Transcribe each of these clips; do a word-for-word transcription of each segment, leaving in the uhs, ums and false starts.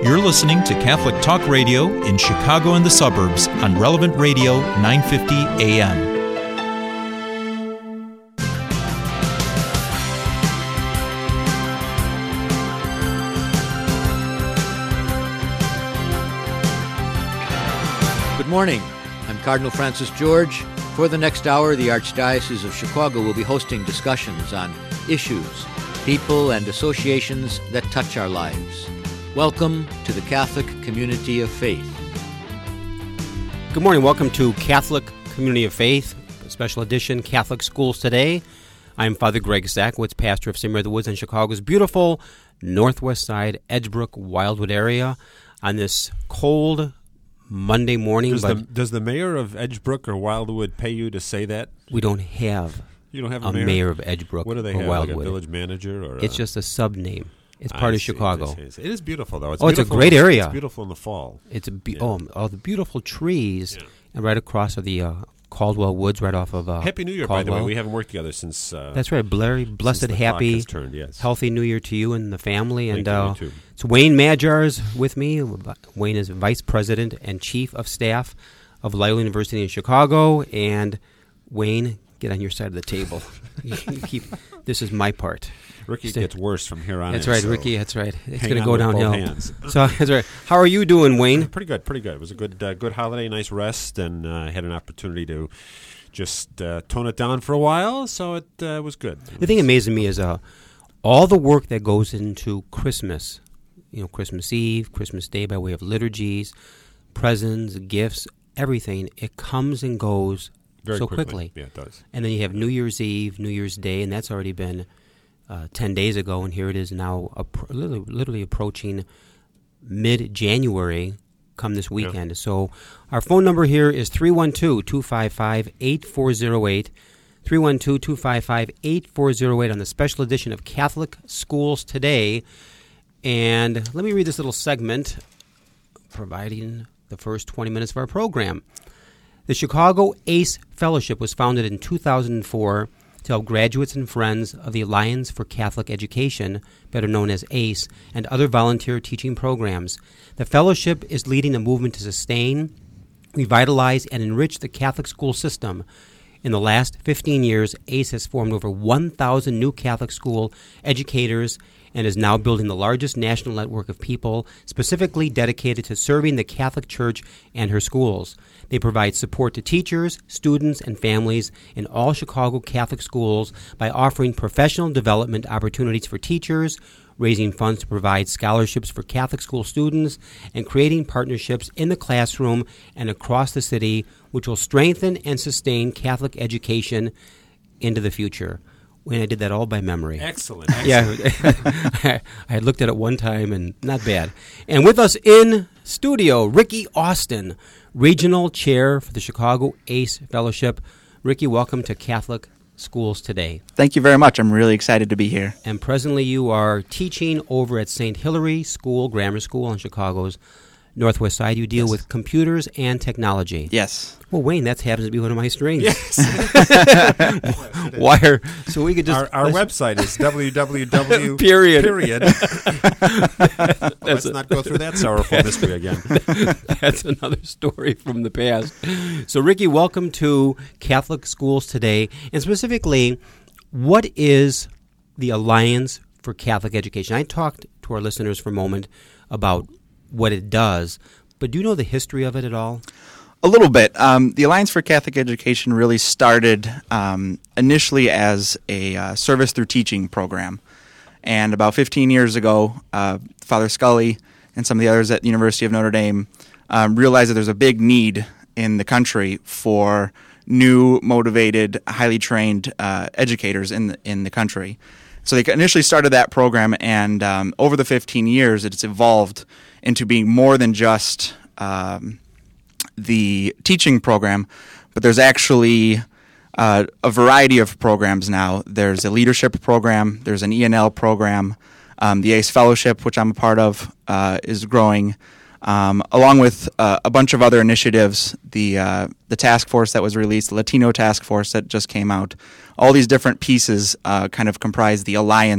You're listening to Catholic Talk Radio in Chicago and the suburbs on Relevant Radio nine fifty A M. Good morning. I'm Cardinal Francis George. For the next hour, the Archdiocese of Chicago will be hosting discussions on issues, people, and associations that touch our lives. Welcome to the Catholic Community of Faith. Good morning. Welcome to Catholic Community of Faith, special edition Catholic Schools Today. I'm Father Greg Sakowicz, pastor of Saint Mary of the Woods in Chicago's beautiful northwest side, Edgebrook, Wildwood area on this cold Monday morning. Does, but the, does the mayor of Edgebrook or Wildwood pay you to say that? We don't have, you don't have a, a mayor? mayor of Edgebrook What do they or have, Wildwood. like a village manager? Or It's a, just a sub-name. It's part I of see, Chicago. It is, it is beautiful, though. It's oh, it's a beautiful great in, area. It's beautiful in the fall. It's a be- Yeah. oh, all the beautiful trees, Yeah. and right across are the uh, Caldwell Woods, right off of uh, Happy New Year, Caldwell. by the way. We haven't worked together since... Uh, That's right. Blurry, blessed, since the happy, clock has turned, yes. healthy New Year to you and the family. Thank and you, uh, you too. It's Wayne Majars with me. Wayne is Vice President and Chief of Staff of Loyola University in Chicago. And Wayne, get on your side of the table. you keep. This is my part. Ricky Stay. gets worse from here on That's in, right, so Ricky. That's right. It's hang going to on go with both downhill. hands. So that's right. How are you doing, Wayne? Pretty good, pretty good. It was a good uh, good holiday, nice rest, and I uh, had an opportunity to just uh, tone it down for a while, so it uh, was good. It The thing was, amazing me is uh, all the work that goes into Christmas, you know, Christmas Eve, Christmas Day by way of liturgies, presents, gifts, everything, it comes and goes very so quickly. quickly. Yeah, it does. And then you have New Year's Eve, New Year's Day, and that's already been uh, ten days ago, and here it is now appro- literally, literally approaching mid-January come this weekend. Yeah. So our phone number here is three one two, two five five, eight four zero eight, three one two, two five five, eight four zero eight on the special edition of Catholic Schools Today. And let me read this little segment providing the first twenty minutes of our program. The Chicago ACE Fellowship was founded in two thousand four to help graduates and friends of the Alliance for Catholic Education, better known as ACE, and other volunteer teaching programs. The fellowship is leading a movement to sustain, revitalize, and enrich the Catholic school system. In the last fifteen years, ACE has formed over one thousand new Catholic school educators and is now building the largest national network of people specifically dedicated to serving the Catholic Church and her schools. They provide support to teachers, students, and families in all Chicago Catholic schools by offering professional development opportunities for teachers, raising funds to provide scholarships for Catholic school students, and creating partnerships in the classroom and across the city which will strengthen and sustain Catholic education into the future. When I did that all by memory. Excellent. excellent. Yeah, I had looked at it one time and not bad. And with us in studio, Ricky Austin, Regional Chair for the Chicago ACE Fellowship. Ricky, welcome to Catholic Schools Today. Thank you very much. I'm really excited to be here. And presently you are teaching over at Saint Hilary School, Grammar School on Chicago's northwest side. You deal Yes. with computers and technology. Yes. Well, Wayne, that happens to be one of my strings. Yes. Wire. So we could just... Our, our website is www. Period. Period. Let's not go through that sorrowful mystery again. That's another story from the past. So, Ricky, welcome to Catholic Schools Today. And specifically, what is the Alliance for Catholic Education? I talked to our listeners for a moment about what it does, but do you know the history of it at all? A little bit. Um, the Alliance for Catholic Education really started um, initially as a uh, service through teaching program. And about fifteen years ago, uh, Father Scully and some of the others at the University of Notre Dame um, realized that there's a big need in the country for new, motivated, highly trained uh, educators in the, in the country. So they initially started that program, and um, over the fifteen years, it's evolved into being more than just um, the teaching program, but there's actually uh, a variety of programs now. There's a leadership program, there's an E N L program, um, the ACE Fellowship, which I'm a part of, uh, is growing, um, along with uh, a bunch of other initiatives, the uh, the task force that was released, the Latino task force that just came out. All these different pieces uh, kind of comprise the Alliance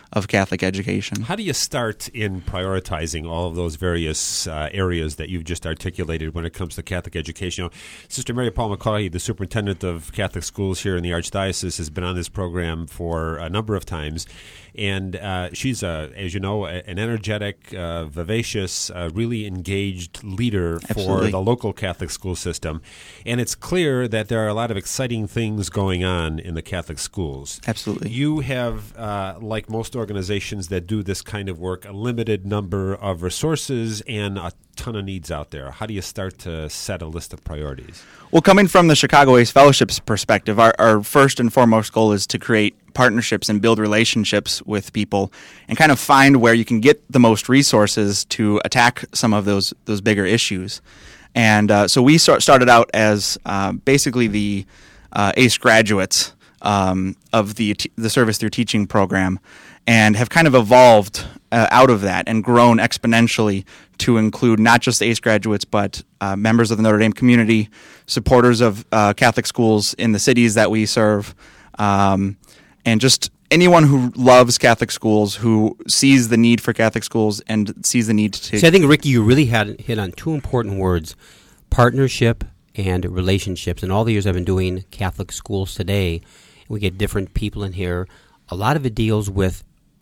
of Catholic education. How do you start in prioritizing all of those various uh, areas that you've just articulated when it comes to Catholic education? You know, Sister Mary Paul McCaughey, the superintendent of Catholic schools here in the Archdiocese, has been on this program for a number of times. And uh, she's, a, as you know, a, an energetic, uh, vivacious, uh, really engaged leader Absolutely. for the local Catholic school system. And it's clear that there are a lot of exciting things going on in the Catholic schools. Absolutely. You have, uh, like most organizations that do this kind of work, a limited number of resources and a ton of needs out there. How do you start to set a list of priorities? Well, coming from the Chicago Ace Fellowship's perspective, our, our first and foremost goal is to create partnerships and build relationships with people and kind of find where you can get the most resources to attack some of those those bigger issues. And uh, so we start, started out as uh, basically the uh, ACE graduates um, of the the Service Through Teaching program, and have kind of evolved uh, out of that and grown exponentially to include not just ACE graduates, but uh, members of the Notre Dame community, supporters of uh, Catholic schools in the cities that we serve, um, and just anyone who loves Catholic schools, who sees the need for Catholic schools and sees the need to... See, I think, Ricky, you really had hit on two important words, partnership and relationships. In all the years I've been doing Catholic schools today, we get different people in here. A lot of it deals with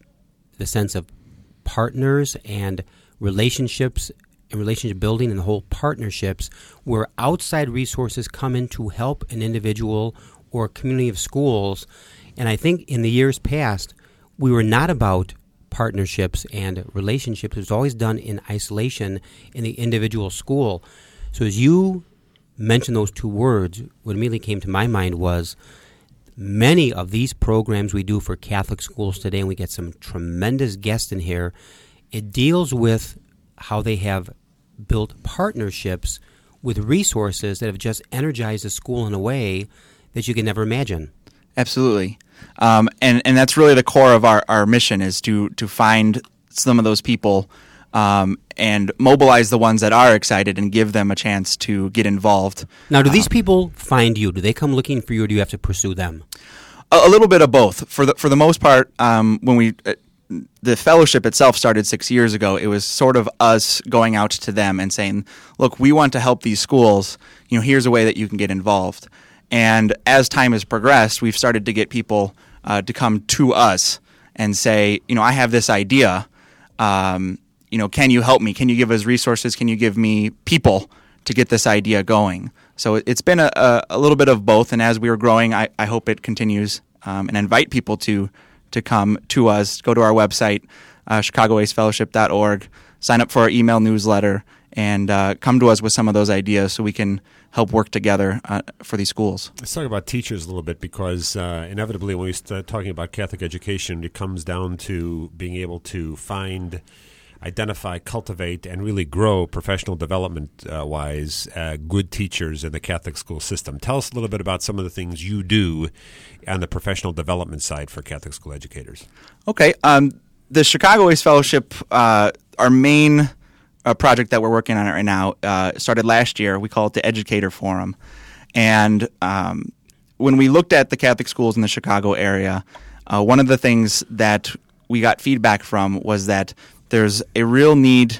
the sense of partners and relationships and relationship building and the whole partnerships where outside resources come in to help an individual or a community of schools. And I think in the years past, we were not about partnerships and relationships. It was always done in isolation in the individual school. So as you mentioned those two words, what immediately came to my mind was many of these programs we do for Catholic schools today, and we get some tremendous guests in here, it deals with how they have built partnerships with resources that have just energized the school in a way that you can never imagine. Absolutely. Um, and, and that's really the core of our, our mission, is to, to find some of those people um, and mobilize the ones that are excited and give them a chance to get involved. Now, do these um, people find you? Do they come looking for you, or do you have to pursue them? A, a little bit of both. For the, for the most part, um, when we... Uh, the fellowship itself started six years ago. It was sort of us going out to them and saying, look, we want to help these schools. You know, here's a way that you can get involved. And as time has progressed, we've started to get people uh, to come to us and say, you know, I have this idea. Um, you know, can you help me? Can you give us resources? Can you give me people to get this idea going? So it's been a, a, a little bit of both. And as we are growing, I, I hope it continues, um, and invite people to to come to us. Go to our website, uh, chicago ace fellowship dot org, sign up for our email newsletter, and uh, come to us with some of those ideas so we can help work together uh, for these schools. Let's talk about teachers a little bit, because uh, inevitably when we start talking about Catholic education, it comes down to being able to find, identify, cultivate, and really grow professional development-wise uh, uh, good teachers in the Catholic school system. Tell us a little bit about some of the things you do on the professional development side for Catholic school educators. Okay. Um, the Chicago Ace Fellowship, uh, our main uh, project that we're working on right now, uh, started last year. We call it the Educator Forum. And um, when we looked at the Catholic schools in the Chicago area, uh, one of the things that we got feedback from was that there's a real need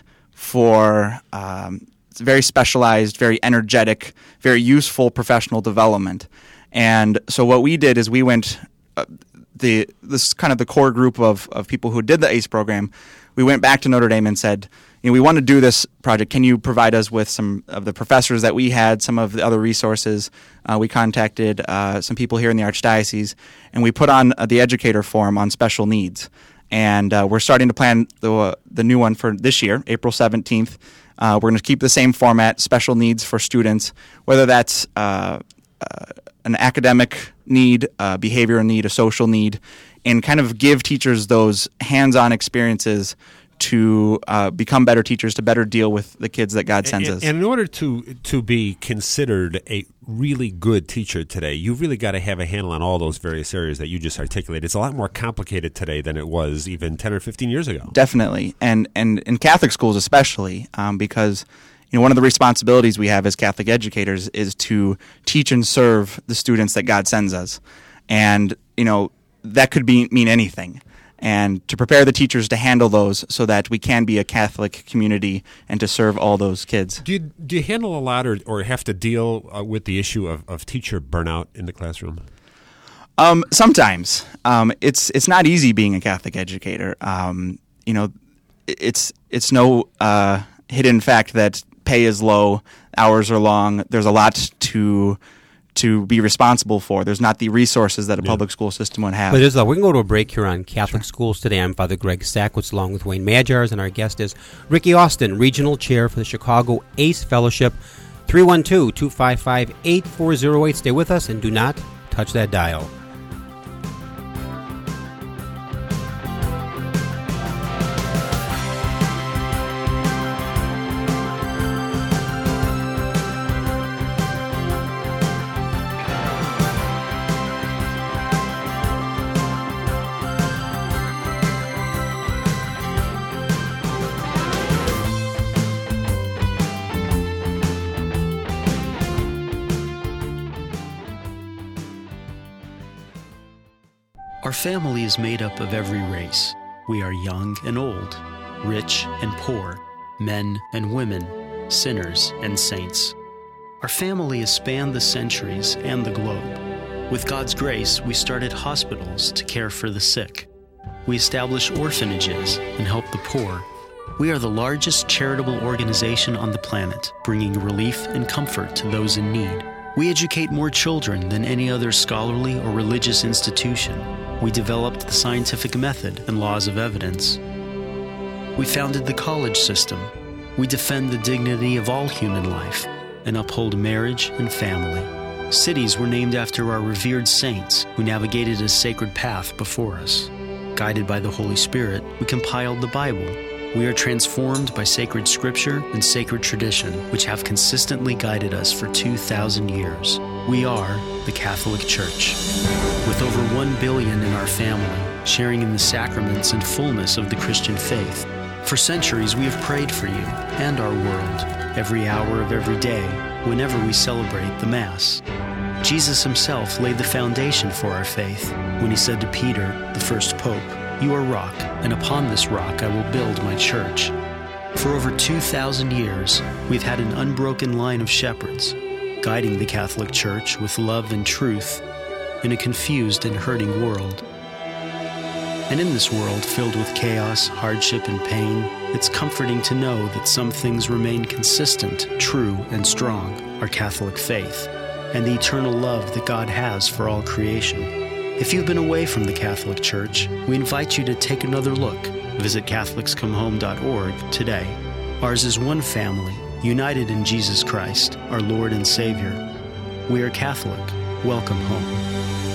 for um, very specialized, very energetic, very useful professional development. And so what we did is we went, uh, the this kind of the core group of, of people who did the ACE program, we went back to Notre Dame and said, you know, we want to do this project. Can you provide us with some of the professors that we had, some of the other resources? Uh, we contacted uh, some people here in the Archdiocese, and we put on uh, the Educator Forum on special needs. And uh, we're starting to plan the uh, the new one for this year, April seventeenth. Uh, we're going to keep the same format, special needs for students, whether that's uh, uh, an academic need, a behavioral need, a social need, and kind of give teachers those hands-on experiences to uh, become better teachers, to better deal with the kids that God sends and, us. And in order to to be considered a really good teacher today, you've really got to have a handle on all those various areas that you just articulated. It's a lot more complicated today than it was even ten or fifteen years ago. Definitely. And and in Catholic schools especially, um, because you know one of the responsibilities we have as Catholic educators is to teach and serve the students that God sends us. And, you know, that could be mean anything. and to prepare the teachers to handle those so that we can be a Catholic community and to serve all those kids. Do you, do you handle a lot or, or have to deal uh, with the issue of, of teacher burnout in the classroom? Um, sometimes. Um, it's it's not easy being a Catholic educator. Um, you know, it's it's no uh, hidden fact that pay is low, hours are long. There's a lot to to be responsible for. There's not the resources that a Yeah. public school system would have. But Isla, we can go to a break here on Catholic Schools Today. I'm Father Greg Sackwitz along with Wayne Majars, and our guest is Ricky Austin, Regional Chair for the Chicago ACE Fellowship. three one two, two five five, eight four zero eight. Stay with us and do not touch that dial. Our family is made up of every race. We are young and old, rich and poor, men and women, sinners and saints. Our family has spanned the centuries and the globe. With God's grace, we started hospitals to care for the sick. We establish orphanages and help the poor. We are the largest charitable organization on the planet, bringing relief and comfort to those in need. We educate more children than any other scholarly or religious institution. We developed the scientific method and laws of evidence. We founded the college system. We defend the dignity of all human life and uphold marriage and family. Cities were named after our revered saints who navigated a sacred path before us. Guided by the Holy Spirit, we compiled the Bible. We are transformed by sacred scripture and sacred tradition, which have consistently guided us for two thousand years. We are the Catholic Church. With over one billion in our family, sharing in the sacraments and fullness of the Christian faith. For centuries, we have prayed for you and our world, every hour of every day, whenever we celebrate the Mass. Jesus himself laid the foundation for our faith when he said to Peter, the first pope, "You are rock, and upon this rock I will build my church." For over two thousand years, we've had an unbroken line of shepherds, guiding the Catholic Church with love and truth in a confused and hurting world. And in this world filled with chaos, hardship, and pain, it's comforting to know that some things remain consistent, true, and strong, our Catholic faith, and the eternal love that God has for all creation. If you've been away from the Catholic Church, we invite you to take another look. Visit Catholics Come Home dot org today. Ours is one family, united in Jesus Christ, our Lord and Savior. We are Catholic. Welcome home.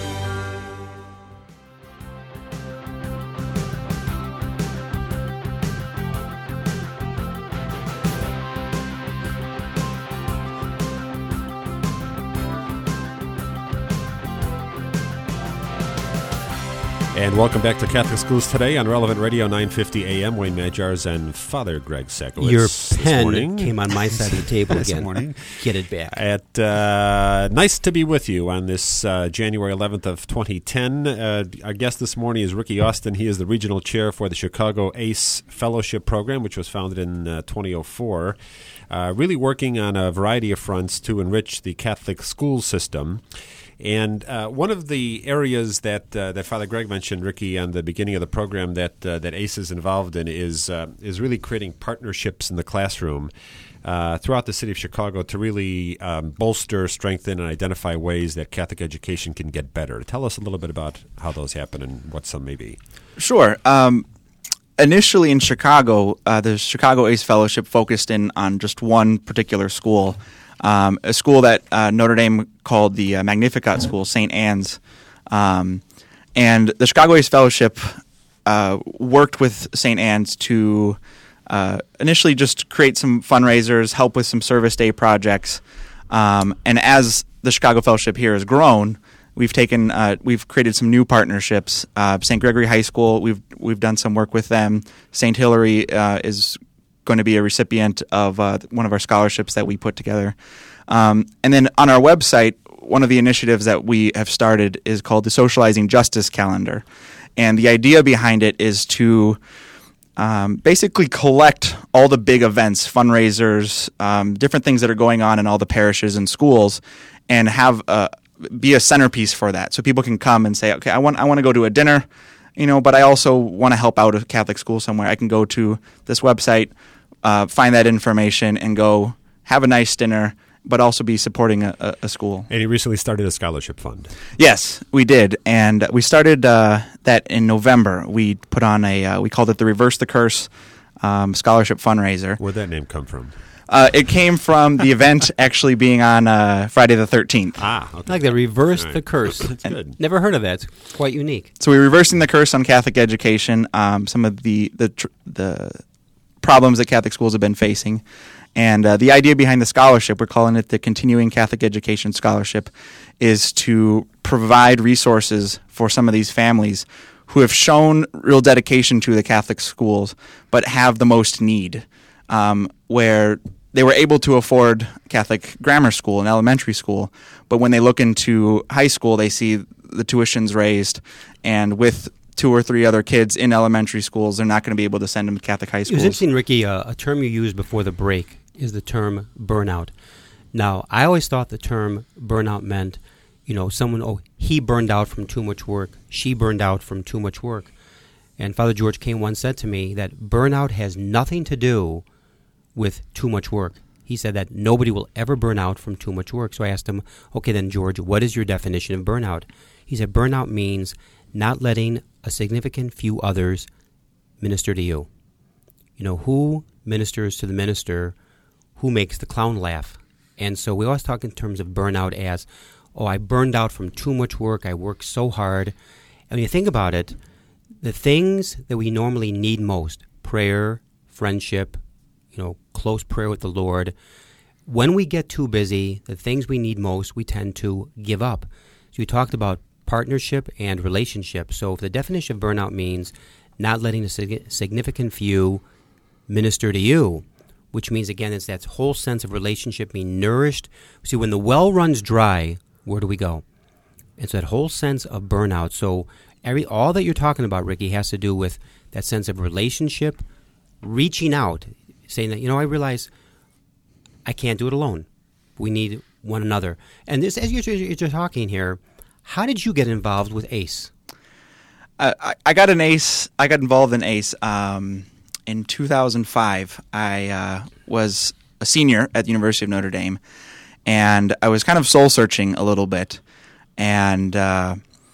And welcome back to Catholic Schools Today on Relevant Radio nine fifty A M. Wayne Majars and Father Greg Sackwitz. Your this pen morning. came on my side of the table This again. morning. Get it back. At, uh, nice to be with you on this uh, January eleventh of twenty ten. Uh, our guest this morning is Ricky Austin. He is the Regional Chair for the Chicago ACE Fellowship Program, which was founded in uh, twenty oh four. Uh, really working on a variety of fronts to enrich the Catholic school system. And uh, one of the areas that uh, that Father Greg mentioned, Ricky, on the beginning of the program that uh, that ACE is involved in is uh, is really creating partnerships in the classroom uh, throughout the city of Chicago to really um, bolster, strengthen, and identify ways that Catholic education can get better. Tell us a little bit about how those happen and what some may be. Sure. Um, initially in Chicago, uh, the Chicago ACE Fellowship focused in on just one particular school. Um, a school that uh, Notre Dame called the uh, Magnificat School, Saint Anne's. Um, and the Chicago ACE Fellowship uh, worked with Saint Anne's to uh, initially just create some fundraisers, help with some service day projects. Um, and as the Chicago Fellowship here has grown, we've taken uh, we've created some new partnerships. Uh, Saint Gregory High School, we've we've done some work with them. Saint Hilary uh, is going to be a recipient of uh, one of our scholarships that we put together. Um, and then on our website, one of the initiatives that we have started is called the Socializing Justice Calendar. And the idea behind it is to um, basically collect all the big events, fundraisers, um, different things that are going on in all the parishes and schools, and have a, be a centerpiece for that. So people can come and say, okay, I want I want to go to a dinner, you know, but I also want to help out a Catholic school somewhere. I can go to this website, uh, find that information, and go have a nice dinner, but also be supporting a, a, a school. And you recently started a scholarship fund. Yes, we did, and we started uh, that in November. We put on a uh, we called it the Reverse the Curse um, scholarship fundraiser. Where'd that name come from? Uh, it came from the event actually being on uh, Friday the thirteenth. Ah, okay. Like the reverse All right. the curse. That's good. Never heard of that. It's quite unique. So we're reversing the curse on Catholic education. Um, some of the the tr- the problems that Catholic schools have been facing, and uh, the idea behind the scholarship, we're calling it the Continuing Catholic Education Scholarship, is to provide resources for some of these families who have shown real dedication to the Catholic schools, but have the most need, um, where they were able to afford Catholic grammar school and elementary school, but when they look into high school, they see the tuitions raised, and with two or three other kids in elementary schools, they're not going to be able to send them to Catholic high It was schools. interesting, Ricky, uh, a term you used before the break is the term burnout. Now, I always thought the term burnout meant, you know, someone, oh, he burned out from too much work, she burned out from too much work. And Father George Kane once said to me that burnout has nothing to do with too much work. He said that nobody will ever burn out from too much work. So I asked him, okay, then, George, what is your definition of burnout? He said burnout means not letting a significant few others minister to you. You know, who ministers to the minister? Who makes the clown laugh? And so we always talk in terms of burnout as, oh, I burned out from too much work. I worked so hard. And when you think about it, the things that we normally need most, prayer, friendship, you know, close prayer with the Lord, when we get too busy, the things we need most, we tend to give up. So you talked about partnership and relationship. So if the definition of burnout means not letting a sig- significant few minister to you, which means, again, it's that whole sense of relationship being nourished. See, when the well runs dry, where do we go? And so that whole sense of burnout. So every all that you're talking about, Ricky, has to do with that sense of relationship, reaching out, saying that, you know, I realize I can't do it alone. We need one another. And this, as you're, you're talking here, how did you get involved with ACE? Uh, I, I got an ACE. I got involved in ACE um, in two thousand five. I uh, was a senior at the University of Notre Dame, and I was kind of soul searching a little bit, and uh,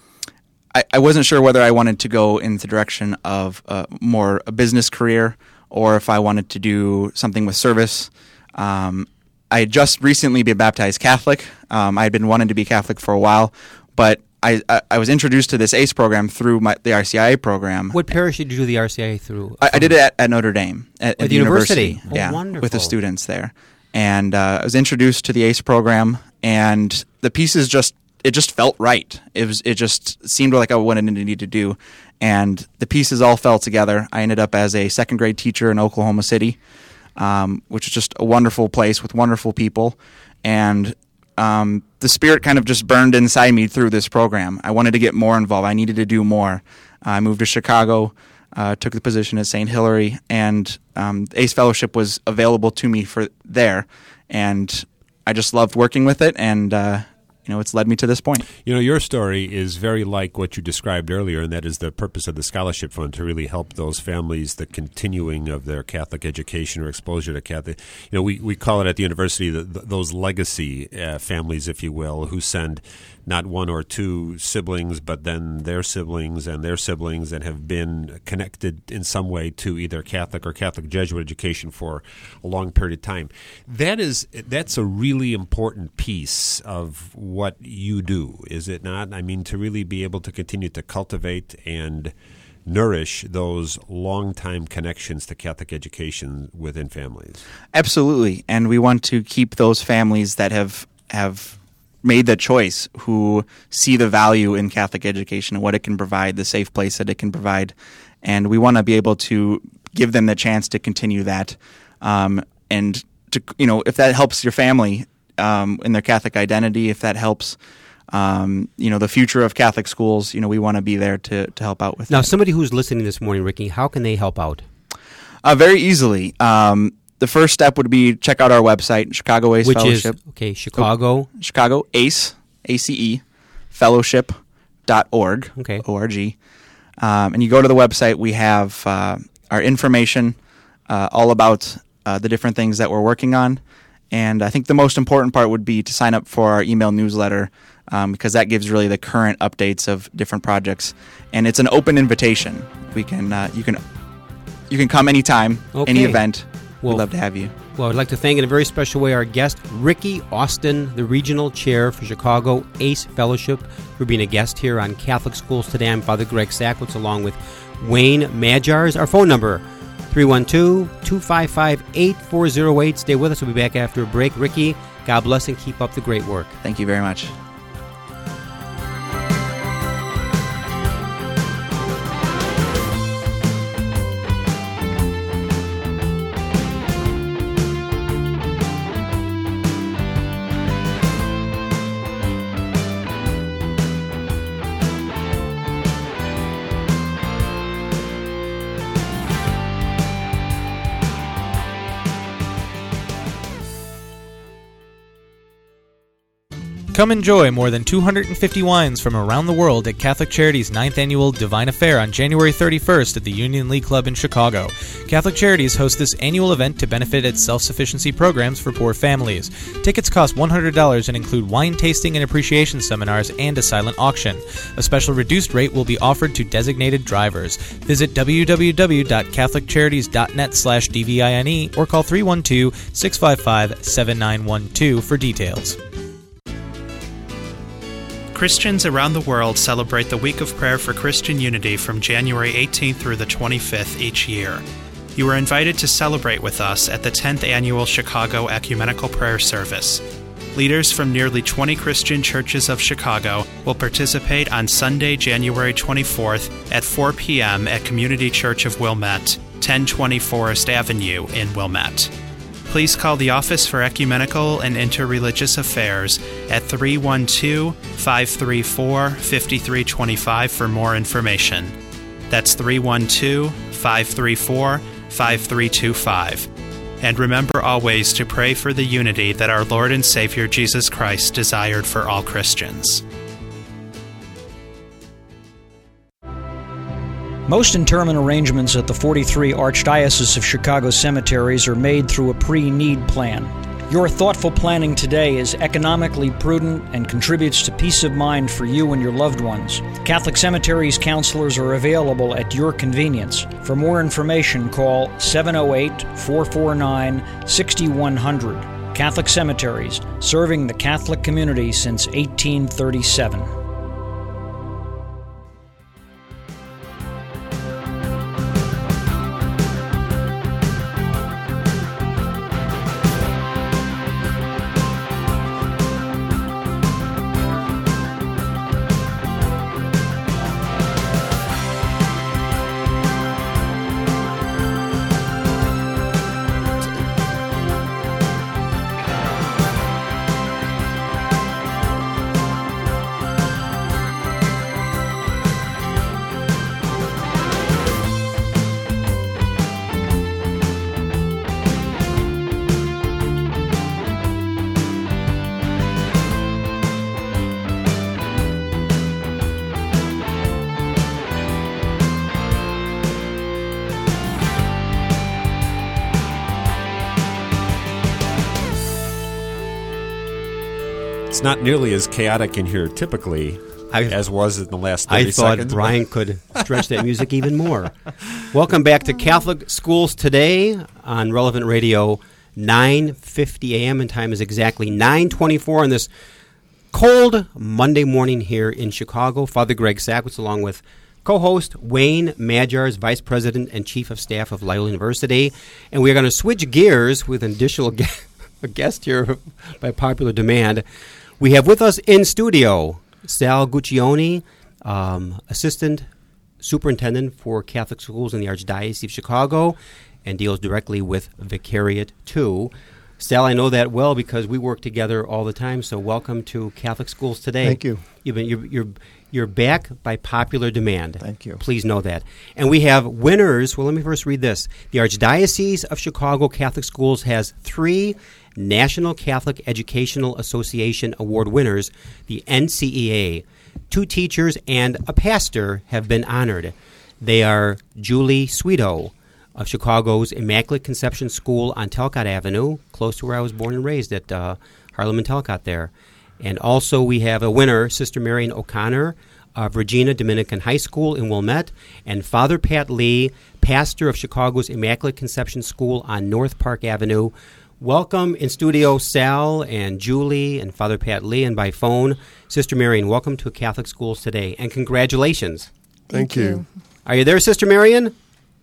I, I wasn't sure whether I wanted to go in the direction of uh, more a business career or if I wanted to do something with service. Um, I had just recently been baptized Catholic. Um, I had been wanting to be Catholic for a while, but I, I, I was introduced to this ACE program through my, the R C I A program. What parish did you do the R C I A through? I, I did it at, at Notre Dame, at, at the the university? university. Oh, yeah, wonderful. with the students there. And uh, I was introduced to the ACE program, and the pieces just, it just felt right. It was, it just seemed like I wanted to need to do. And the pieces all fell together. I ended up as a second grade teacher in Oklahoma City, um, which is just a wonderful place with wonderful people. And um, the spirit kind of just burned inside me through this program. I wanted to get more involved. I needed to do more. I moved to Chicago, uh, took the position at Saint Hilary, and um, ACE Fellowship was available to me for there. And I just loved working with it, and uh, you know, it's led me to this point. You know, your story is very like what you described earlier, and that is the purpose of the scholarship fund, to really help those families, the continuing of their Catholic education or exposure to Catholic. You know, we, we call it at the university the, the, those legacy uh, families, if you will, who send not one or two siblings, but then their siblings and their siblings, and have been connected in some way to either Catholic or Catholic Jesuit education for a long period of time. That is, that's a really important piece of what you do, is it not? I mean, to really be able to continue to cultivate and nourish those long-time connections to Catholic education within families. Absolutely, and we want to keep those families that have have made the choice, who see the value in Catholic education and what it can provide, the safe place that it can provide, and we want to be able to give them the chance to continue that, um, and to, you know, if that helps your family um, in their Catholic identity, if that helps um, you know, the future of Catholic schools, you know, we want to be there to, to help out with Now, that. somebody who's listening this morning, Ricky, how can they help out? Uh, very easily. Um, the first step would be check out our website, Chicago Ace Which Fellowship. is, okay, Chicago. Chicago Ace, A C E, fellowship dot org, Okay. O R G. Um, and you go to the website, we have uh, our information uh, all about uh, the different things that we're working on. And I think the most important part would be to sign up for our email newsletter um, because that gives really the current updates of different projects. And it's an open invitation. We can uh, you can you can come anytime, Okay. any event. Well, We'd love to have you. Well, I'd like to thank in a very special way our guest, Ricky Austin, the Regional Chair for Chicago Ace Fellowship, for being a guest here on Catholic Schools Today. I'm Father Greg Sackwitz, along with Wayne Majars. Our phone number, three one two, two five five, eight four zero eight. Stay with us. We'll be back after a break. Ricky, God bless and keep up the great work. Thank you very much. Come enjoy more than two hundred fifty wines from around the world at Catholic Charities' ninth Annual Divine Affair on January thirty-first at the Union League Club in Chicago. Catholic Charities hosts this annual event to benefit its self-sufficiency programs for poor families. Tickets cost one hundred dollars and include wine tasting and appreciation seminars and a silent auction. A special reduced rate will be offered to designated drivers. Visit w w w dot catholic charities dot net slash D V I N E or call three one two, six five five, seven nine one two for details. Christians around the world celebrate the Week of Prayer for Christian Unity from January eighteenth through the twenty-fifth each year. You are invited to celebrate with us at the tenth Annual Chicago Ecumenical Prayer Service. Leaders from nearly twenty Christian churches of Chicago will participate on Sunday, January twenty-fourth at four p.m. at Community Church of Wilmette, ten twenty Forest Avenue in Wilmette. Please call the Office for Ecumenical and Interreligious Affairs at three one two, five three four, five three two five for more information. That's three one two, five three four, five three two five. And remember always to pray for the unity that our Lord and Savior Jesus Christ desired for all Christians. Most interment arrangements at the forty-three Archdiocese of Chicago cemeteries are made through a pre-need plan. Your thoughtful planning today is economically prudent and contributes to peace of mind for you and your loved ones. Catholic Cemeteries counselors are available at your convenience. For more information, call seven oh eight, four four nine, six one zero zero. Catholic Cemeteries, serving the Catholic community since eighteen thirty-seven. It's not nearly as chaotic in here typically I, as was in the last thirty I thought seconds. Brian could stretch that music even more. Welcome back to Catholic Schools Today on Relevant Radio, nine fifty a.m. and time is exactly nine twenty-four on this cold Monday morning here in Chicago. Father Greg Sackwitz along with co-host Wayne Majars, Vice President and Chief of Staff of Loyola University. And we're going to switch gears with an additional guest, a guest here by popular demand. We have with us in studio Sal Guccione, um, Assistant Superintendent for Catholic Schools in the Archdiocese of Chicago, and deals directly with Vicariate two. Sal, I know that well because we work together all the time. So welcome to Catholic Schools Today. Thank you. You've been you're you're, you're back by popular demand. Thank you. Please know that. And we have winners. Well, let me first read this. The Archdiocese of Chicago Catholic Schools has three National Catholic Educational Association Award winners, the N C E A. Two teachers and a pastor have been honored. They are Julie Sweeto of Chicago's Immaculate Conception School on Talcott Avenue, close to where I was born and raised at uh, Harlem and Talcott there. And also we have a winner, Sister Marian O'Connor of Regina Dominican High School in Wilmette, and Father Pat Lee, pastor of Chicago's Immaculate Conception School on North Park Avenue. Welcome in studio, Sal and Julie and Father Pat Lee, and by phone, Sister Marian. Welcome to Catholic Schools Today, and congratulations. Thank, Thank you. you. Are you there, Sister Marian?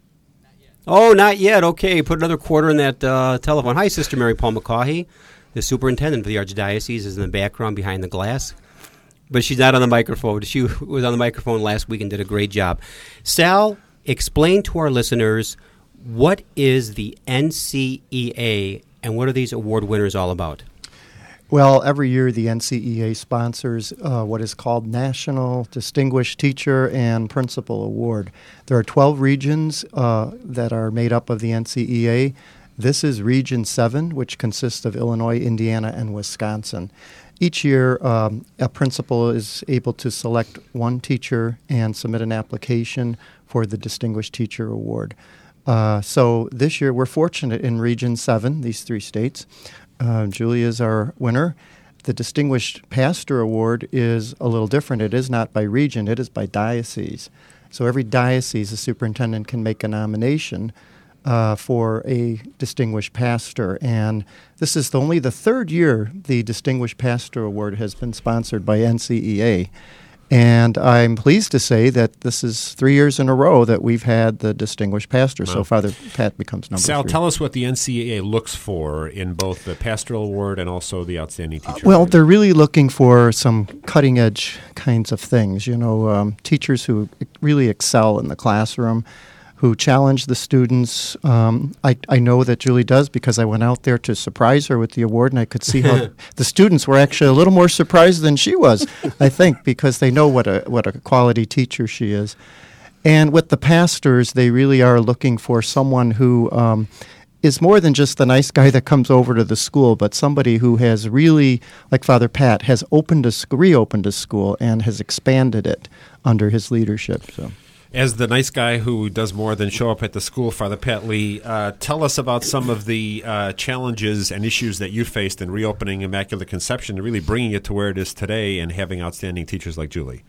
Oh, not yet. Okay, put another quarter in that uh, telephone. Hi, Sister Mary Paul McCaughey. The superintendent for the Archdiocese is in the background behind the glass. But she's not on the microphone. She was on the microphone last week and did a great job. Sal, explain to our listeners, what is the N C E A and what are these award winners all about? Well, every year the N C E A sponsors uh, what is called National Distinguished Teacher and Principal Award. There are twelve regions uh, that are made up of the N C E A. This is Region seven, which consists of Illinois, Indiana, and Wisconsin. Each year, um, a principal is able to select one teacher and submit an application for the Distinguished Teacher Award. Uh, so this year, we're fortunate in Region seven, these three states. Uh, Julie is our winner. The Distinguished Pastor Award is a little different. It is not by region, it is by diocese. So every diocese, the superintendent can make a nomination uh, for a distinguished pastor. And this is the, only the third year the Distinguished Pastor Award has been sponsored by N C E A. And I'm pleased to say that this is three years in a row that we've had the Distinguished Pastor. Wow. So Father Pat becomes number Sal, three. tell us what the N C E A looks for in both the Pastoral Award and also the Outstanding Teacher uh, Well, Award. They're really looking for some cutting-edge kinds of things. You know, um, teachers who really excel in the classroom, who challenge the students. Um, I, I know that Julie does because I went out there to surprise her with the award, and I could see how the students were actually a little more surprised than she was, I think, because they know what a what a quality teacher she is. And with the pastors, they really are looking for someone who um, is more than just the nice guy that comes over to the school, but somebody who has really, like Father Pat, has opened a sc- reopened a school and has expanded it under his leadership. So. As the nice guy who does more than show up at the school, Father Pat Lee, uh, tell us about some of the uh, challenges and issues that you faced in reopening Immaculate Conception and really bringing it to where it is today and having outstanding teachers like Julie.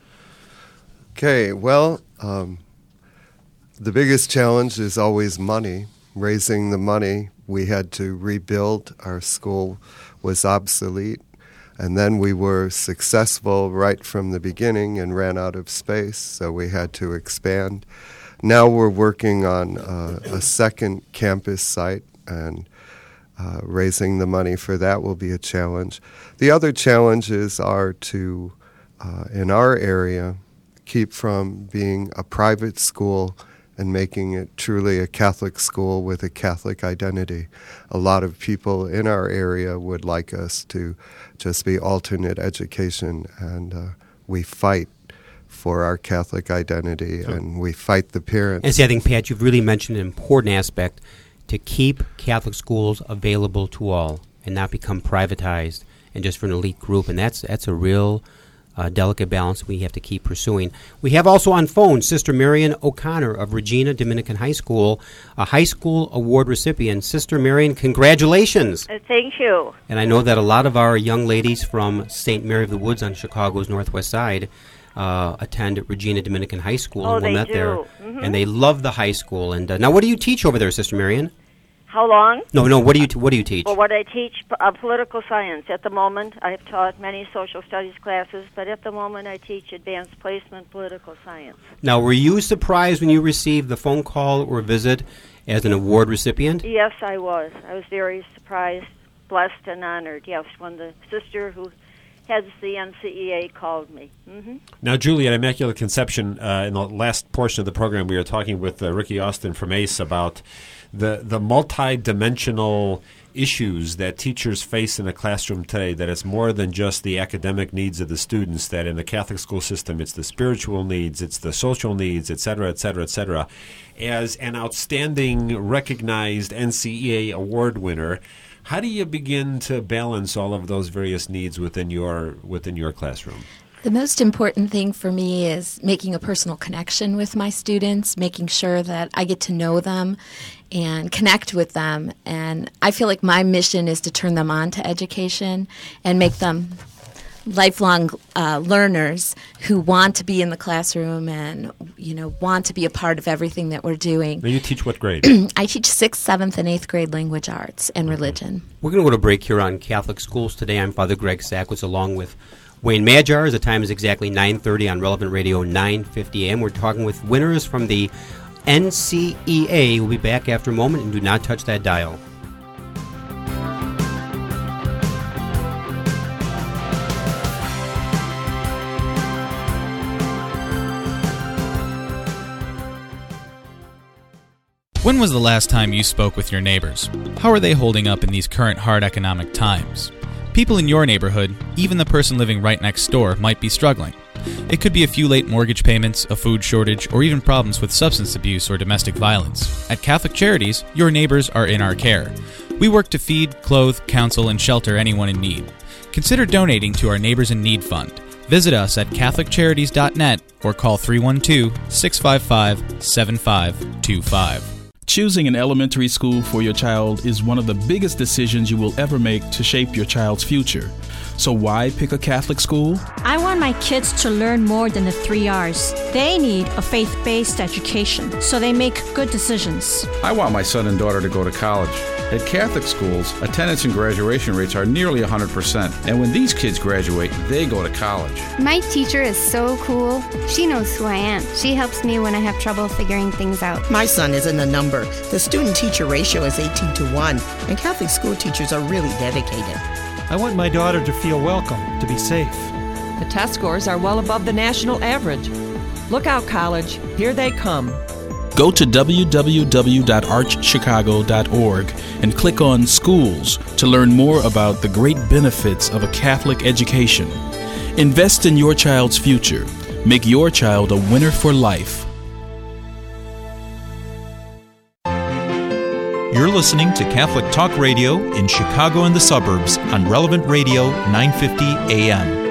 Okay, well, um, the biggest challenge is always money, raising the money. We had to rebuild. Our school was obsolete. And then we were successful right from the beginning and ran out of space, so we had to expand. Now we're working on uh, a second campus site, and uh, raising the money for that will be a challenge. The other challenges are to, uh, in our area, keep from being a private school and making it truly a Catholic school with a Catholic identity. A lot of people in our area would like us to just be alternate education, and uh, we fight for our Catholic identity, sure. and we fight the parents. And see, I think, Pat, you've really mentioned an important aspect, to keep Catholic schools available to all and not become privatized and just for an elite group, and that's that's a real Uh, delicate balance we have to keep pursuing. We have also on phone Sister Marian O'Connor of Regina Dominican High School, a high school award recipient. Sister Marian, congratulations. Uh, thank you. And I know that a lot of our young ladies from Saint Mary of the Woods on Chicago's northwest side uh, attend Regina Dominican High School. Oh, and we'll they met do. there. Mm-hmm. And they love the high school. And uh, now, what do you teach over there, Sister Marian? How long? No, no. What do you t- What do you teach? Well, what I teach, uh, political science. At the moment, I've taught many social studies classes, but at the moment, I teach advanced placement political science. Now, were you surprised when you received the phone call or visit as an award recipient? Yes, I was. I was very surprised, blessed, and honored. Yes, when the sister who heads the N C E A called me. Mm-hmm. Now, Julie, at Immaculate Conception, uh, in the last portion of the program, we were talking with uh, Ricky Austin from A C E about the the multi-dimensional issues that teachers face in a classroom today, that it's more than just the academic needs of the students, that in the Catholic school system it's the spiritual needs, it's the social needs, et cetera, et cetera, et cetera. As an outstanding recognized N C E A award winner, how do you begin to balance all of those various needs within your within your classroom? The most important thing for me is making a personal connection with my students, making sure that I get to know them and connect with them. And I feel like my mission is to turn them on to education and make them lifelong uh, learners who want to be in the classroom and, you know, want to be a part of everything that we're doing. Now you teach what grade? I teach sixth, seventh, and eighth grade language arts and religion. We're going to go to break here on Catholic Schools Today. I'm Father Greg Sackwitz along with Wayne Magyar. The time is exactly nine thirty on Relevant Radio nine fifty A M. We're talking with winners from the N C E A. We'll be back after a moment, and do not touch that dial. When was the last time you spoke with your neighbors? How are they holding up in these current hard economic times? People in your neighborhood, even the person living right next door, might be struggling. It could be a few late mortgage payments, a food shortage, or even problems with substance abuse or domestic violence. At Catholic Charities, your neighbors are in our care. We work to feed, clothe, counsel, and shelter anyone in need. Consider donating to our Neighbors in Need Fund. Visit us at catholic charities dot net or call three one two, six five five, seven five two five. Choosing an elementary school for your child is one of the biggest decisions you will ever make to shape your child's future. So why pick a Catholic school? I want my kids to learn more than the three R's. They need a faith-based education, so they make good decisions. I want my son and daughter to go to college. At Catholic schools, attendance and graduation rates are nearly one hundred percent. And when these kids graduate, they go to college. My teacher is so cool. She knows who I am. She helps me when I have trouble figuring things out. My son isn't a number. The student-teacher ratio is eighteen to one, and Catholic school teachers are really dedicated. I want my daughter to feel welcome, to be safe. The test scores are well above the national average. Look out, college. Here they come. Go to w w w dot arch chicago dot org and click on Schools to learn more about the great benefits of a Catholic education. Invest in your child's future. Make your child a winner for life. You're listening to Catholic Talk Radio in Chicago and the suburbs on Relevant Radio nine fifty A M.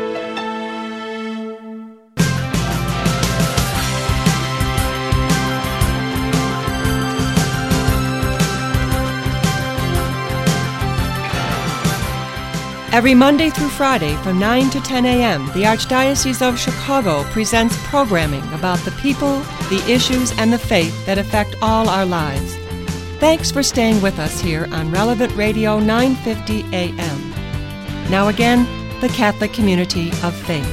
Every Monday through Friday from nine to ten A M, the Archdiocese of Chicago presents programming about the people, the issues, and the faith that affect all our lives. Thanks for staying with us here on Relevant Radio nine fifty A M. Now again, the Catholic Community of Faith.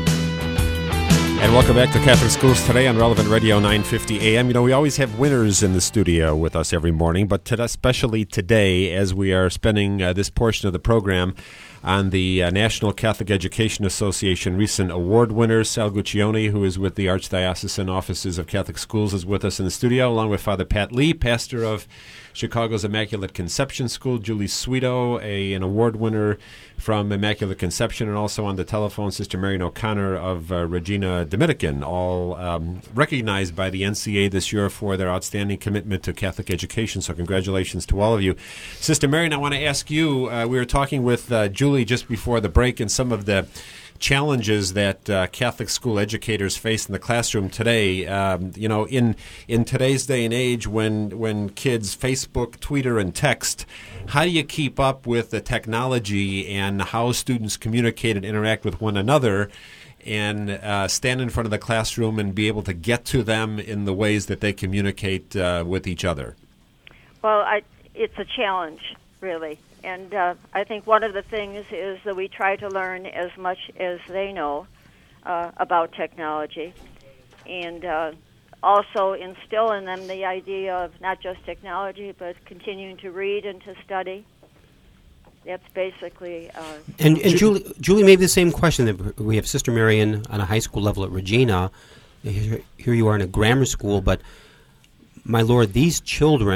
And welcome back to Catholic Schools Today on Relevant Radio nine fifty A M. You know, we always have winners in the studio with us every morning, but today, especially today, as we are spending uh, this portion of the program on the uh, National Catholic Education Association recent award winner, Sal Guccione, who is with the Archdiocesan Offices of Catholic Schools, is with us in the studio, along with Father Pat Lee, pastor of Chicago's Immaculate Conception School, Julie Sweeto, a, an award winner from Immaculate Conception, and also on the telephone, Sister Marian O'Connor of uh, Regina Dominican, all um, recognized by the N C A A this year for their outstanding commitment to Catholic education. So congratulations to all of you. Sister Marian, I want to ask you, uh, we were talking with uh, Julie just before the break, and some of the challenges that uh, Catholic school educators face in the classroom today. Um, you know, in in today's day and age, when when kids Facebook, Twitter, and text, how do you keep up with the technology and how students communicate and interact with one another, and uh, stand in front of the classroom and be able to get to them in the ways that they communicate uh, with each other? Well, I, it's a challenge, really. And uh, I think one of the things is that we try to learn as much as they know uh, about technology, and uh, also instill in them the idea of not just technology, but continuing to read and to study. That's basically... Uh, and and Julie, Julie, maybe the same question. That we have Sister Marian on a high school level at Regina. Here, here you are in a grammar school, but, my Lord, these children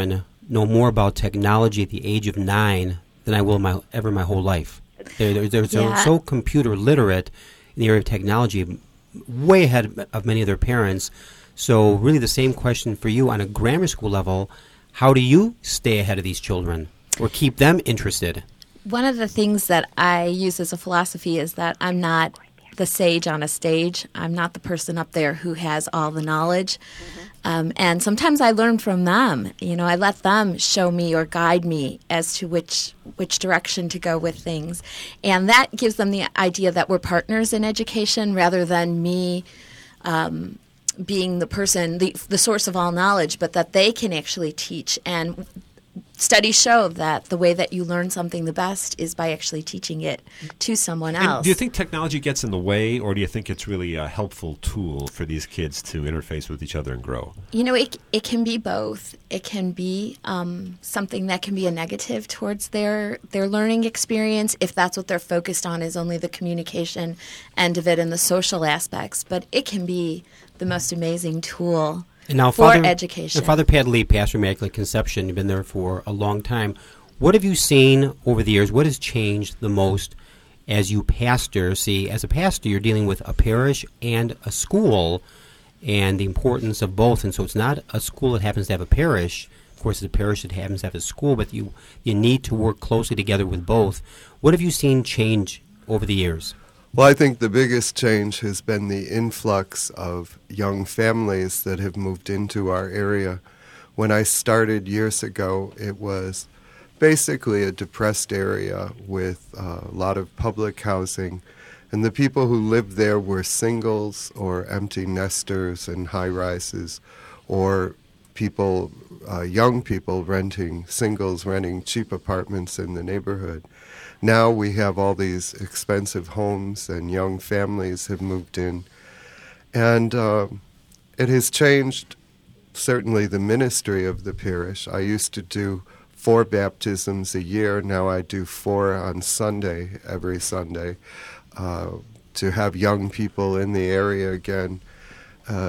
know more about technology at the age of nine than I will my, ever my whole life. They're, they're, they're Yeah. so computer literate in the area of technology, way ahead of many of their parents. So really the same question for you on a grammar school level, how do you stay ahead of these children or keep them interested? One of the things that I use as a philosophy is that I'm not the sage on a stage. I'm not the person up there who has all the knowledge. Um, and sometimes I learn from them. You know, I let them show me or guide me as to which which direction to go with things. And that gives them the idea that we're partners in education rather than me um, being the person, the, the source of all knowledge, but that they can actually teach. And studies show that the way that you learn something the best is by actually teaching it to someone And else. do you think technology gets in the way, or do you think it's really a helpful tool for these kids to interface with each other and grow? You know, it it can be both. It can be um, something that can be a negative towards their their learning experience if that's what they're focused on is only the communication end of it and the social aspects. But it can be the most amazing tool And now, for Father, education. and Father Pat Lee, pastor of Immaculate Conception, you've been there for a long time. What have you seen over the years? What has changed the most as you pastor? See, as a pastor, you're dealing with a parish and a school, and the importance of both. And so it's not a school that happens to have a parish. Of course, it's a parish that happens to have a school, but you, you need to work closely together with both. What have you seen change over the years? Well, I think the biggest change has been the influx of young families that have moved into our area. When I started years ago, it was basically a depressed area with uh, a lot of public housing, and the people who lived there were singles or empty nesters in high-rises, or people, uh, young people renting, singles renting cheap apartments in the neighborhood. Now we have all these expensive homes and young families have moved in. And uh, it has changed certainly the ministry of the parish. I used to do four baptisms a year. Now I do four on Sunday, every Sunday, uh, to have young people in the area again. Uh,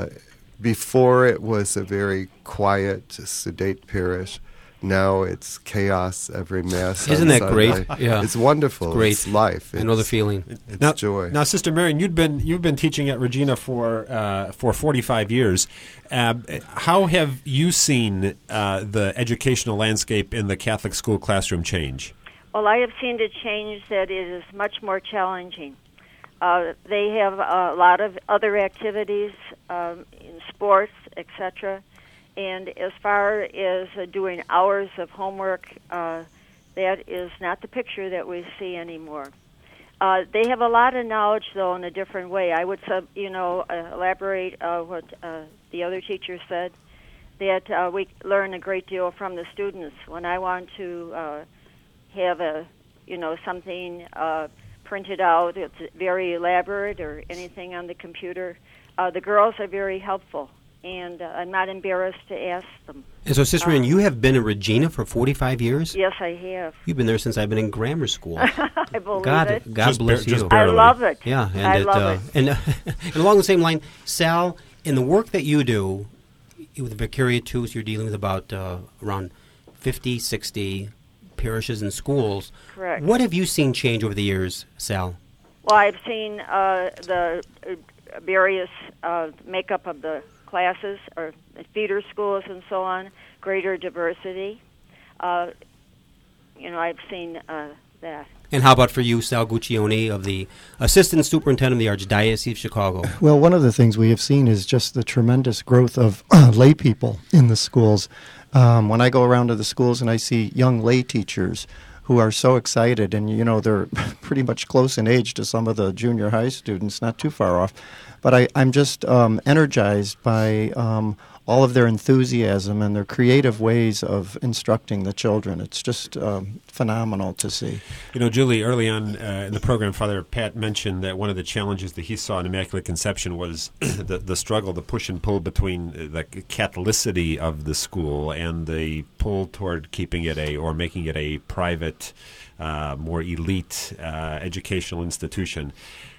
before it was a very quiet, sedate parish. Now it's chaos every Mass. Isn't that Sunday. great? Yeah, it's wonderful. It's great. It's life. I know the It's- feeling. It's now, joy. Now, Sister Marion, you've been you've been teaching at Regina for uh, for forty-five years. Uh, how have you seen uh, the educational landscape in the Catholic school classroom change? Well, I have seen a change that it is much more challenging. Uh, they have a lot of other activities um, in sports, et cetera. And as far as uh, doing hours of homework, uh, that is not the picture that we see anymore. Uh, they have a lot of knowledge, though, in a different way. I would, sub, you know, uh, elaborate uh, what uh, the other teacher said, that uh, we learn a great deal from the students. When I want to uh, have a, you know, something uh, printed out, it's very elaborate, or anything on the computer, uh, the girls are very helpful. And uh, I'm not embarrassed to ask them. And so, Sister Marion, Um, you have been in Regina for forty-five years? Yes, I have. You've been there since I've been in grammar school. I believe God, it. God Just bless bar- you. just barely. I love it. Yeah, and I it, love uh, it. And, uh, and along the same line, Sal, in the work that you do with Vicariatus, you're dealing with about uh, around fifty, sixty parishes and schools. Correct. What have you seen change over the years, Sal? Well, I've seen uh, the uh, various uh, makeup of the classes, or feeder schools and so on, greater diversity. Uh, you know, I've seen uh, that. And how about for you, Sal Guccione, of the Assistant Superintendent of the Archdiocese of Chicago? Well, one of the things we have seen is just the tremendous growth of lay people in the schools. Um, when I go around to the schools and I see young lay teachers who are so excited, and, you know, they're pretty much close in age to some of the junior high students, not too far off. But I, I'm just um, energized by um, all of their enthusiasm and their creative ways of instructing the children. It's just um, phenomenal to see. You know, Julie, early on uh, in the program, Father Pat mentioned that one of the challenges that he saw in Immaculate Conception was the, the struggle, the push and pull between the Catholicity of the school and the pull toward keeping it a, or making it a private, uh, more elite uh, educational institution.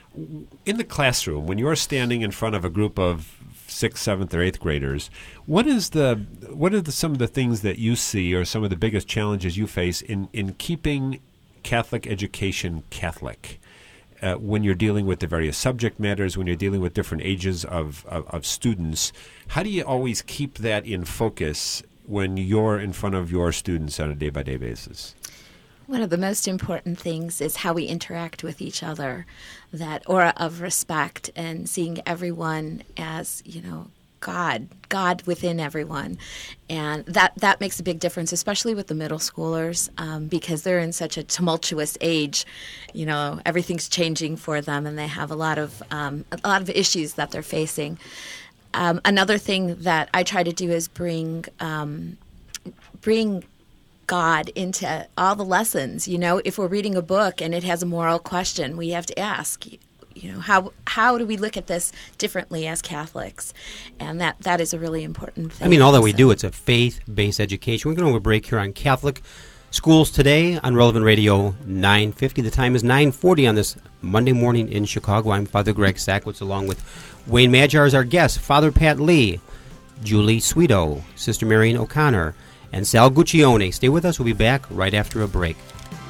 in the classroom, when you're standing in front of a group of sixth, seventh, or eighth graders, what is the what are the, some of the things that you see, or some of the biggest challenges you face in, in keeping Catholic education Catholic? Uh, when you're dealing with the various subject matters, when you're dealing with different ages of, of, of students, how do you always keep that in focus when you're in front of your students on a day-by-day basis? One of the most important things is how we interact with each other, that aura of respect and seeing everyone as, you know, God, God within everyone. And that, that makes a big difference, especially with the middle schoolers, um, because they're in such a tumultuous age. You know, everything's changing for them, and they have a lot of um, a lot of issues that they're facing. Um, another thing that I try to do is bring um, bring God into all the lessons. You know, if we're reading a book and it has a moral question, we have to ask, you know, how how do we look at this differently as Catholics? And that, that is a really important thing. I mean, all that we do, it's a faith-based education. We're going to have a break here on Catholic Schools Today on Relevant Radio nine fifty. The time is nine forty on this Monday morning in Chicago. I'm Father Greg Sackwitz, along with Wayne Magyar as our guest, Father Pat Lee, Julie Sweeto, Sister Marion O'Connor, and Sal Guccione. Stay with us. We'll be back right after a break.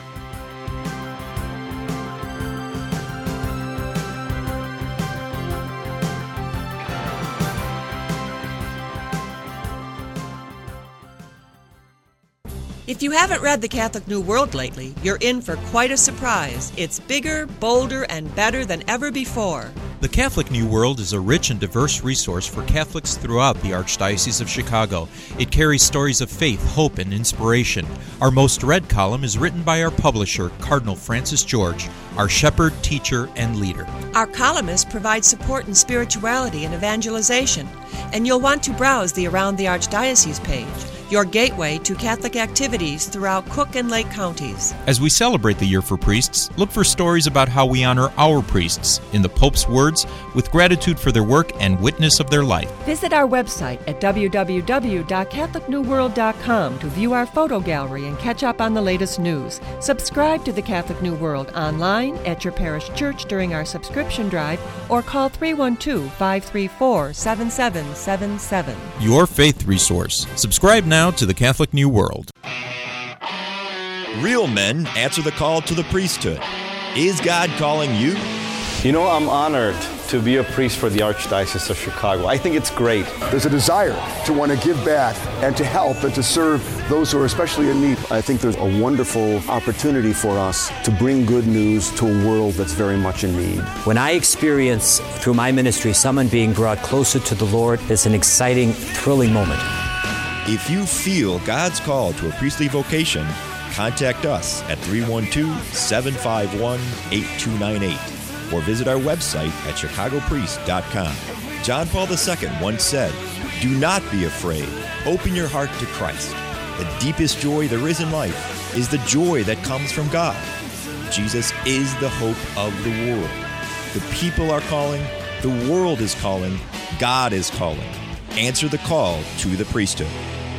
If you haven't read The Catholic New World lately, you're in for quite a surprise. It's bigger, bolder, and better than ever before. The Catholic New World is a rich and diverse resource for Catholics throughout the Archdiocese of Chicago. It carries stories of faith, hope, and inspiration. Our most read column is written by our publisher, Cardinal Francis George, our shepherd, teacher, and leader. Our columnists provide support in spirituality and evangelization, and you'll want to browse the Around the Archdiocese page, your gateway to Catholic activities throughout Cook and Lake counties. As we celebrate the Year for Priests, look for stories about how we honor our priests, in the Pope's words, with gratitude for their work and witness of their life. Visit our website at w w w dot catholic new world dot com to view our photo gallery and catch up on the latest news. Subscribe to the Catholic New World online at your parish church during our subscription drive, or call three one two, five three four, seven seven seven seven. Your faith resource. Subscribe now to the Catholic New World. Real men answer the call to the priesthood. Is God calling you? You know, I'm honored to be a priest for the Archdiocese of Chicago. I think it's great. There's a desire to want to give back and to help and to serve those who are especially in need. I think there's a wonderful opportunity for us to bring good news to a world that's very much in need. When I experience through my ministry someone being brought closer to the Lord, it's an exciting, thrilling moment. If you feel God's call to a priestly vocation, contact us at three one two, seven five one, eight two nine eight or visit our website at chicago priest dot com. John Paul the Second once said, "Do not be afraid. Open your heart to Christ. The deepest joy there is in life is the joy that comes from God. Jesus is the hope of the world. The people are calling, the world is calling, God is calling. Answer the call to the priesthood."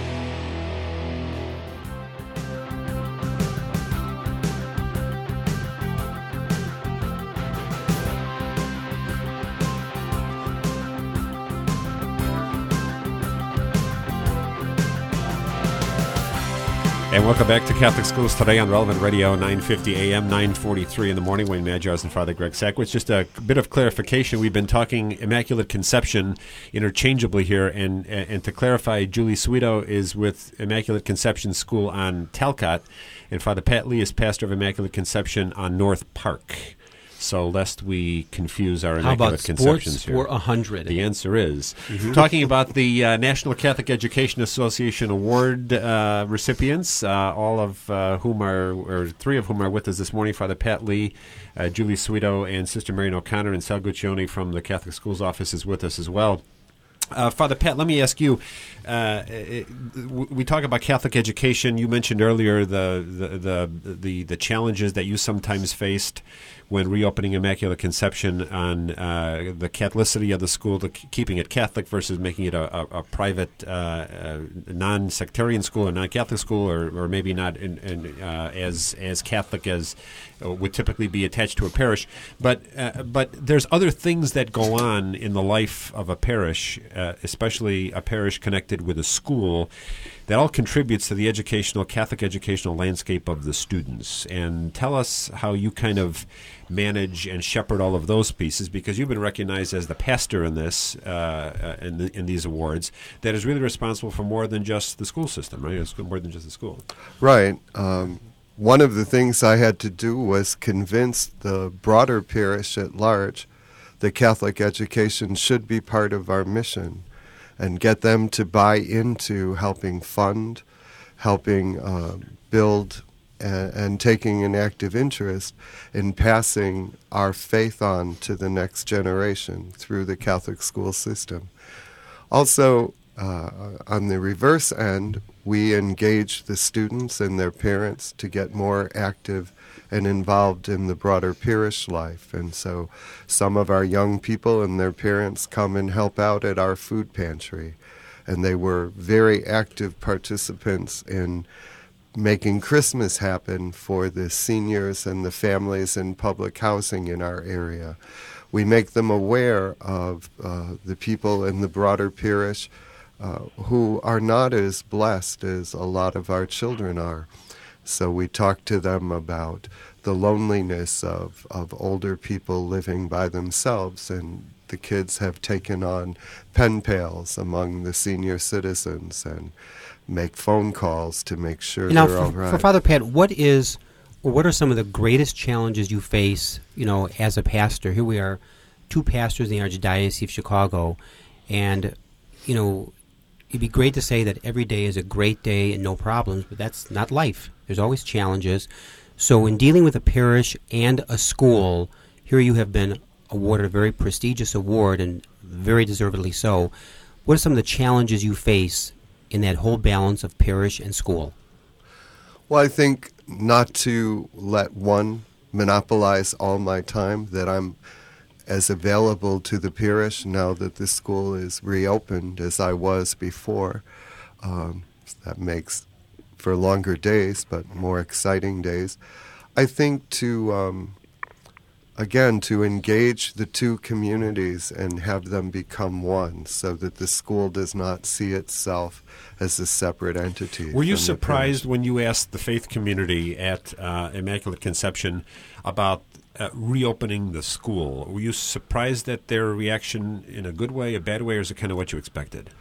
And welcome back to Catholic Schools Today on Relevant Radio, nine fifty a m, nine forty-three in the morning. Wayne Magyars and Father Greg Sackwitz. Just a bit of clarification. We've been talking Immaculate Conception interchangeably here, and and to clarify, Julie Sweeto is with Immaculate Conception School on Talcott, and Father Pat Lee is pastor of Immaculate Conception on North Park. So lest we confuse our How Immaculate about Conceptions sports here. for one hundred? The answer is. Mm-hmm. Talking about the uh, National Catholic Education Association Award uh, recipients, uh, all of uh, whom are, or three of whom are with us this morning, Father Pat Lee, uh, Julie Sweeto, and Sister Marion O'Connor, and Sal Guccione from the Catholic Schools Office is with us as well. Uh, Father Pat, let me ask you. Uh, it, we talk about Catholic education. You mentioned earlier the the, the the the challenges that you sometimes faced when reopening Immaculate Conception on uh, the Catholicity of the school, the, keeping it Catholic versus making it a, a, a private, uh, uh, non-sectarian school or non-Catholic school, or, or maybe not in, in, uh, as as Catholic as uh, would typically be attached to a parish. But uh, but there's other things that go on in the life of a parish, uh, especially a parish connected with a school, that all contributes to the educational, Catholic educational landscape of the students. And tell us how you kind of manage and shepherd all of those pieces, because you've been recognized as the pastor in this, uh, in, the, in these awards, that is really responsible for more than just the school system, right? It's more than just the school. Right. Um, one of the things I had to do was convince the broader parish at large that Catholic education should be part of our mission, and get them to buy into helping fund, helping uh, build, and, and taking an active interest in passing our faith on to the next generation through the Catholic school system. Also, uh, on the reverse end, we engage the students and their parents to get more active and involved in the broader parish life. And so some of our young people and their parents come and help out at our food pantry. And they were very active participants in making Christmas happen for the seniors and the families in public housing in our area. We make them aware of uh, the people in the broader parish uh, who are not as blessed as a lot of our children are. So we talk to them about the loneliness of, of older people living by themselves, and the kids have taken on pen pals among the senior citizens and make phone calls to make sure now they're for, all right. For Father Pat, what is, or what are some of the greatest challenges you face, you know, as a pastor? Here we are, two pastors in the Archdiocese of Chicago, and, you know, it'd be great to say that every day is a great day and no problems, but that's not life. There's always challenges. So in dealing with a parish and a school, here you have been awarded a very prestigious award, and very deservedly so. What are some of the challenges you face in that whole balance of parish and school? Well, I think not to let one monopolize all my time, that I'm as available to the parish now that the school is reopened as I was before. Um, that makes for longer days, but more exciting days. I think to, um, again, to engage the two communities and have them become one, so that the school does not see itself as a separate entity. Were you from the surprised when you asked the faith community at uh, Immaculate Conception about uh, reopening the school? Were you surprised at their reaction in a good way, a bad way, or is it kind of what you expected?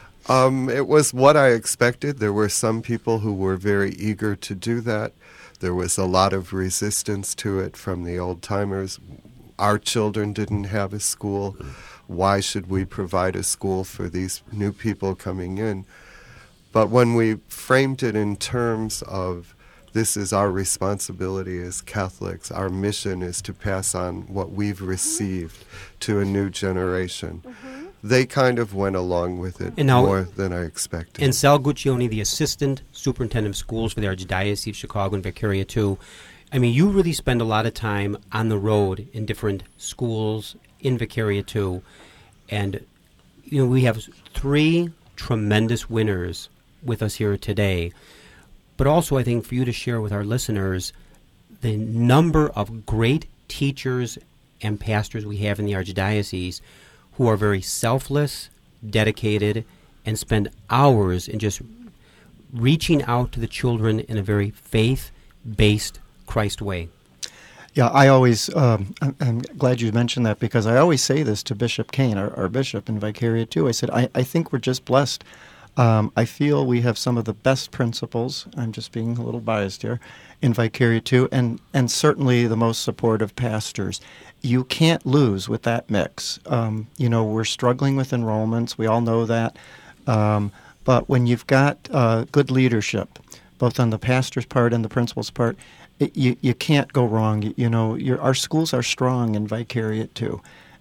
Um, it was what I expected. There were some people who were very eager to do that. There was a lot of resistance to it from the old-timers. Our children didn't have a school. Why should we provide a school for these new people coming in? But when we framed it in terms of this is our responsibility as Catholics, our mission is to pass on what we've received to a new generation, mm-hmm. they kind of went along with it now, more than I expected. And Sal Guccione, the Assistant Superintendent of Schools for the Archdiocese of Chicago and Vicaria two, I mean, you really spend a lot of time on the road in different schools in Vicaria two. And, you know, we have three tremendous winners with us here today. But also, I think, for you to share with our listeners the number of great teachers and pastors we have in the Archdiocese who are very selfless, dedicated, and spend hours in just reaching out to the children in a very faith-based Christ way. Yeah, I always, um, I'm, I'm glad you mentioned that, because I always say this to Bishop Kane, our, our bishop in Vicaria too. I said, I, I think we're just blessed. Um, I feel we have some of the best principals, I'm just being a little biased here, in Vicaria two, and, and certainly the most supportive pastors. You can't lose with that mix. Um, you know, we're struggling with enrollments. We all know that. Um, but when you've got uh, good leadership, both on the pastor's part and the principal's part, it, you, you can't go wrong. You, you know, your, our schools are strong in Vicaria too.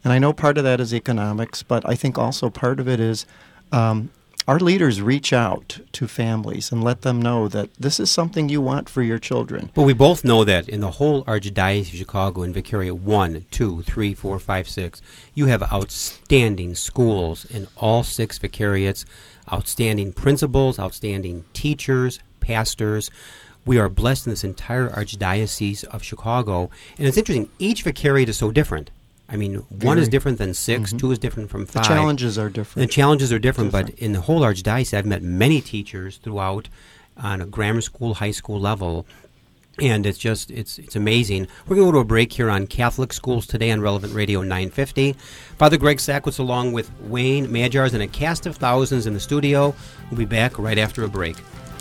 And I know part of that is economics, but I think also part of it is um, our leaders reach out to families and let them know that this is something you want for your children. Well, we both know that in the whole Archdiocese of Chicago, in Vicariate one, two, three, four, five, six, you have outstanding schools in all six vicariates, outstanding principals, outstanding teachers, pastors. We are blessed in this entire Archdiocese of Chicago. And it's interesting, each vicariate is so different. I mean, Very. one is different than six, Mhm. two is different from The five. challenges are different. The challenges are different, Different. but in the whole Archdiocese, I've met many teachers throughout on a grammar school, high school level, and it's just, it's it's amazing. We're going to go to a break here on Catholic Schools Today on Relevant Radio nine fifty. Father Greg Sackwitz along with Wayne Majars and a cast of thousands in the studio. We'll be back right after a break.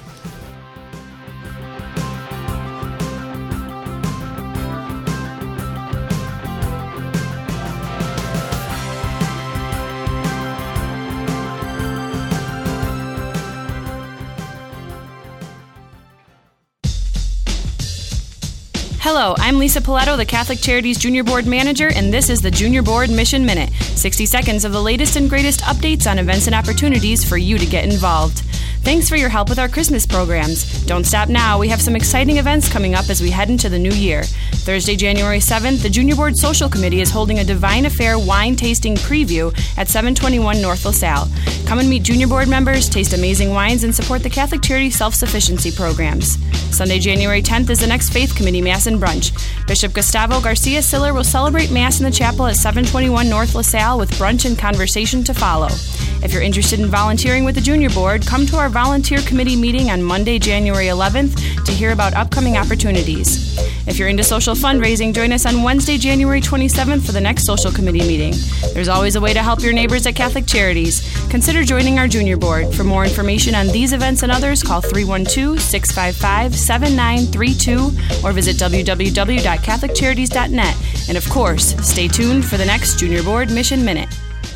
Hello, I'm Lisa Paletto, the Catholic Charities Junior Board Manager, and this is the Junior Board Mission Minute. sixty seconds of the latest and greatest updates on events and opportunities for you to get involved. Thanks for your help with our Christmas programs. Don't stop now. We have some exciting events coming up as we head into the new year. Thursday, January seventh, the Junior Board Social Committee is holding a Divine Affair wine tasting preview at seven twenty-one North LaSalle. Come and meet Junior Board members, taste amazing wines, and support the Catholic Charity Self-Sufficiency programs. Sunday, January tenth is the next Faith Committee Mass and Brunch. Bishop Gustavo Garcia Siller will celebrate Mass in the chapel at seven twenty-one North LaSalle with brunch and conversation to follow. If you're interested in volunteering with the Junior Board, come to our Volunteer Committee meeting on Monday, January eleventh to hear about upcoming opportunities. If you're into social fundraising, join us on Wednesday, January twenty-seventh for the next Social Committee meeting. There's always a way to help your neighbors at Catholic Charities. Consider joining our Junior Board. For more information on these events and others, call three one two, six five five, seven nine three two or visit w w w dot catholic charities dot net. And of course, stay tuned for the next Junior Board Mission Minute.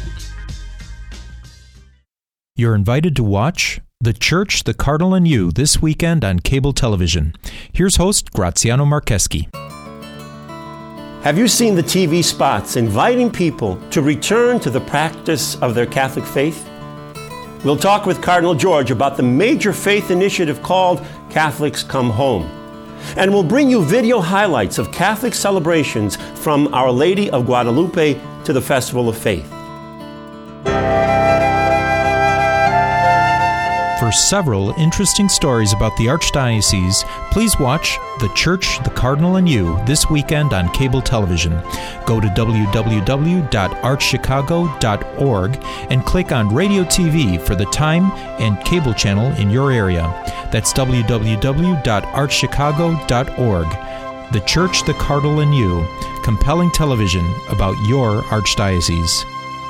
You're invited to watch The Church, the Cardinal, and You this weekend on cable television. Here's host Graziano Marcheski. Have you seen the T V spots inviting people to return to the practice of their Catholic faith? We'll talk with Cardinal George about the major faith initiative called Catholics Come Home. And we'll bring you video highlights of Catholic celebrations from Our Lady of Guadalupe to the Festival of Faith. For several interesting stories about the Archdiocese, please watch The Church, the Cardinal, and You this weekend on cable television. Go to w w w dot arch chicago dot org and click on Radio T V for the time and cable channel in your area. That's w w w dot arch chicago dot org. The Church, the Cardinal, and You. Compelling television about your Archdiocese.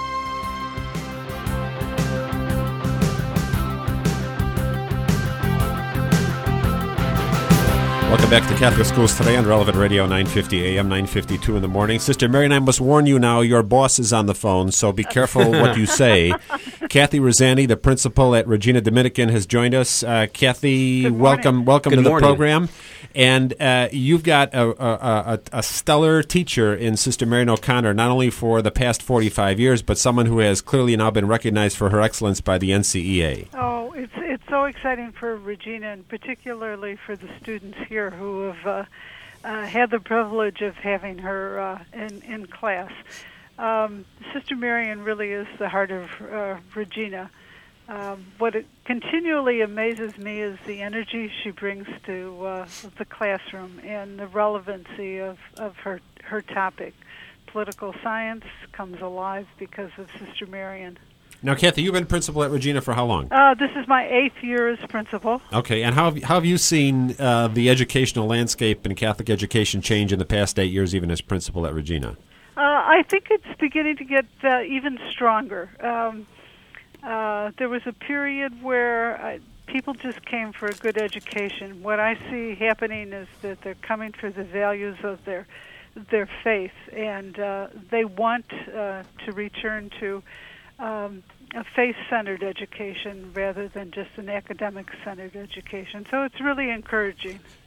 Welcome back to Catholic Schools Today on Relevant Radio nine fifty A M, nine fifty-two in the morning. Sister Mary, and I must warn you now, your boss is on the phone, so be careful what you say. Kathy Rosani, the principal at Regina Dominican, has joined us. Uh, Kathy, welcome welcome Good to the morning. program. And uh, you've got a, a, a, a stellar teacher in Sister Marian O'Connor, not only for the past forty-five years, but someone who has clearly now been recognized for her excellence by the N C E A. Oh, it's it's so exciting for Regina, and particularly for the students here who have uh, uh, had the privilege of having her uh, in, in class. Um, Sister Marian really is the heart of uh, Regina. Um, what it continually amazes me is the energy she brings to uh, the classroom and the relevancy of, of her, her topic. Political science comes alive because of Sister Marian. Now, Kathy, you've been principal at Regina for how long? Uh, this is my eighth year as principal. Okay, and how have, how have you seen uh, the educational landscape in Catholic education change in the past eight years, even as principal at Regina? Uh, I think it's beginning to get uh, even stronger. Um, uh, there was a period where I, people just came for a good education. What I see happening is that they're coming for the values of their their faith, and uh, they want uh, to return to um, a faith-centered education rather than just an academic-centered education. So it's really encouraging.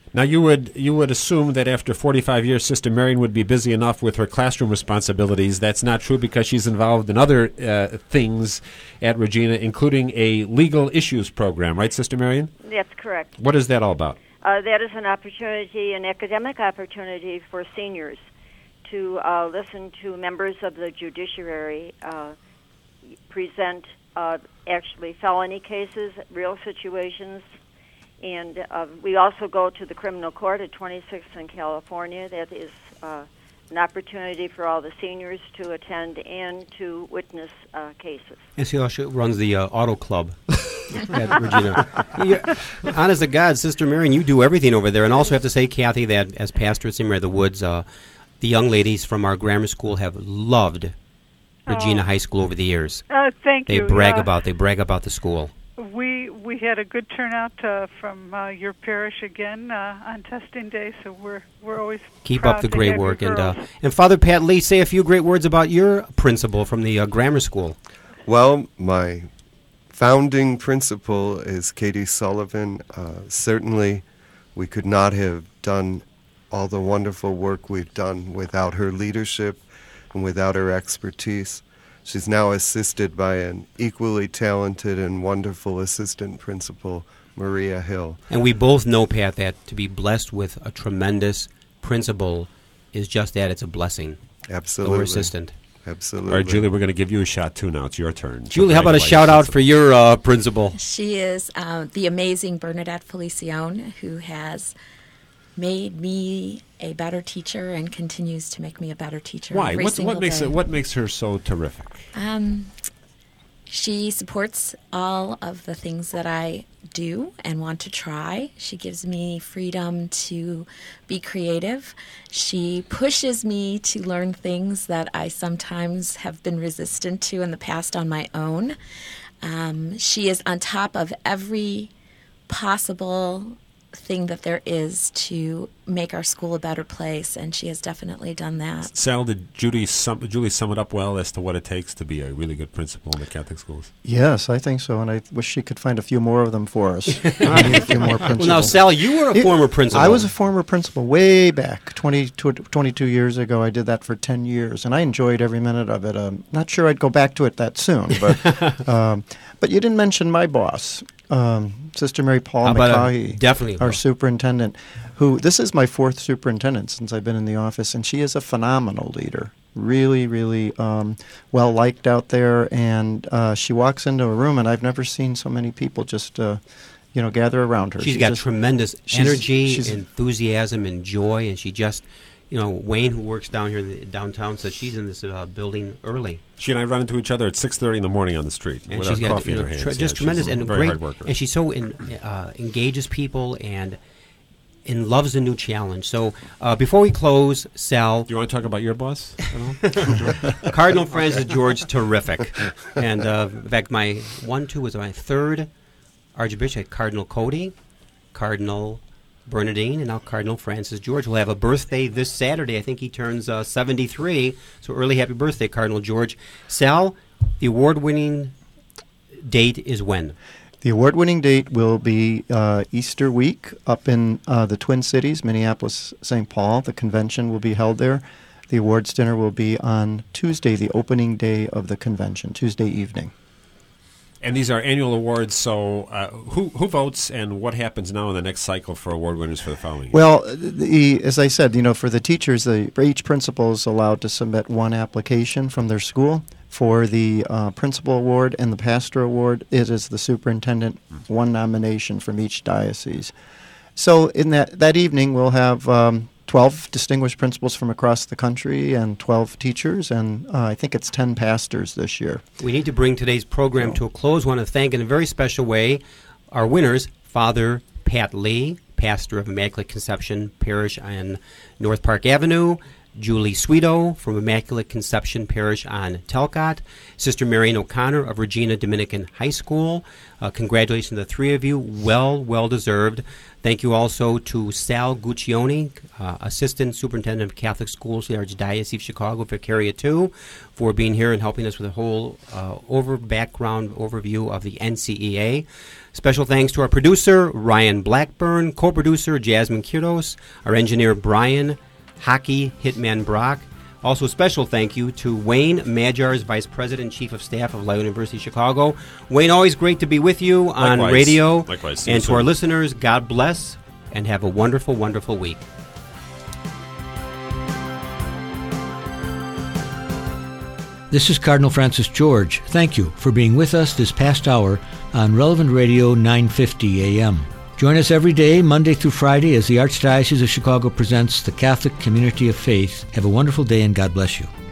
Now, you would you would assume that after forty-five years, Sister Marion would be busy enough with her classroom responsibilities. That's not true because she's involved in other uh, things at Regina, including a legal issues program, right, Sister Marion? That's correct. What is that all about? Uh, that is an opportunity, an academic opportunity for seniors to uh, listen to members of the judiciary uh, present uh, actually felony cases, real situations. And uh, we also go to the criminal court at twenty-sixth in California. That is uh, an opportunity for all the seniors to attend and to witness uh, cases. And she also runs the uh, auto club at Regina. You're, honest to God, Sister Marion, you do everything over there. And also have to say, Kathy, that as pastor at Saint Mary of the Woods, uh, the young ladies from our grammar school have loved Regina oh. High School over the years. Uh, thank they you. brag uh, about they brag about the school. We we had a good turnout uh, from uh, your parish again uh, on testing day, so we're we're always keep proud up the to great have work. your And uh, girls. and Father Pat Lee, say a few great words about your principal from the uh, grammar school. Well, my founding principal is Katie Sullivan. Uh, certainly, we could not have done all the wonderful work we've done without her leadership and without her expertise. She's now assisted by an equally talented and wonderful assistant principal, Maria Hill. And we both know, Pat, that to be blessed with a tremendous principal is just that. It's a blessing. Absolutely. Or assistant. Absolutely. All right, Julie, we're going to give you a shot, too, now. It's your turn. Julie, how about a shout-out for your uh, principal? She is uh, the amazing Bernadette Felicione, who has made me a better teacher and continues to make me a better teacher. Why? Every What, single what makes day. it, what makes her so terrific? Um, she supports all of the things that I do and want to try. She gives me freedom to be creative. She pushes me to learn things that I sometimes have been resistant to in the past on my own. Um, she is on top of every possible thing that there is to make our school a better place, and she has definitely done that. Sal, did Judy sum, Julie sum it up well as to what it takes to be a really good principal in the Catholic schools? Yes, I think so, and I wish she could find a few more of them for us. We need a few more principals. Well, now, Sal, you were a It- former principal. I was a former principal way back, twenty, twenty-two years ago. I did that for ten years, and I enjoyed every minute of it. Um, not sure I'd go back to it that soon, but um, but you didn't mention my boss, um, Sister Mary Paul How about, uh, McCaughey, definitely. our superintendent, who, this is my fourth superintendent since I've been in the office, and she is a phenomenal leader. Really, really um, well liked out there, and uh, she walks into a room, and I've never seen so many people just, uh, you know, gather around her. She's She got just- tremendous she's- energy, she's- enthusiasm, and joy, and she just, you know, Wayne, who works down here the- downtown, says she's in this uh, building early. She and I run into each other at six thirty in the morning on the street And with she's our got coffee you in know, her hands. tre- Yeah, just she's tremendous a and very great, hard worker. and she's so in, uh, engages people and and loves a new challenge. So uh, before we close, Sal, do you want to talk about your boss? Cardinal Francis George, terrific, and uh, in fact, my one two was my third Archbishop, Cardinal Cody, Cardinal Bernardine, and now Cardinal Francis George will have a birthday this Saturday. I think he turns uh, seventy-three. So early happy birthday, Cardinal George. Sal, the award-winning date is when? The award-winning date will be uh, Easter week up in uh, the Twin Cities, Minneapolis, Saint Paul. The convention will be held there. The awards dinner will be on Tuesday, the opening day of the convention, Tuesday evening. And these are annual awards, so uh, who who votes and what happens now in the next cycle for award winners for the following year? Well, the, as I said, you know, for the teachers, the, for each principal is allowed to submit one application from their school. For the uh, principal award and the pastor award, it is the superintendent, one nomination from each diocese. So in that, that evening, we'll have um, twelve distinguished principals from across the country and twelve teachers, and uh, I think it's ten pastors this year. We need to bring today's program to a close. I want to thank in a very special way our winners, Father Pat Lee, pastor of Immaculate Conception Parish on North Park Avenue, Julie Sweeto from Immaculate Conception Parish on Telcott, Sister Marian O'Connor of Regina Dominican High School. Uh, congratulations to the three of you. Well, well deserved. Thank you also to Sal Guccione, uh, Assistant Superintendent of Catholic Schools for the Archdiocese of Chicago, Vicaria two, for being here and helping us with a whole uh, over background overview of the N C E A. Special thanks to our producer, Ryan Blackburn, co-producer, Jasmine Kiros, our engineer, Brian Hockey Hitman Brock. Also, a special thank you to Wayne Majars, Vice President and Chief of Staff of Loyola University Chicago. Wayne, always great to be with you on Likewise. radio. Likewise. And to our listeners, God bless and have a wonderful, wonderful week. This is Cardinal Francis George. Thank you for being with us this past hour on Relevant Radio nine fifty A M. Join us every day, Monday through Friday, as the Archdiocese of Chicago presents the Catholic Community of Faith. Have a wonderful day and God bless you.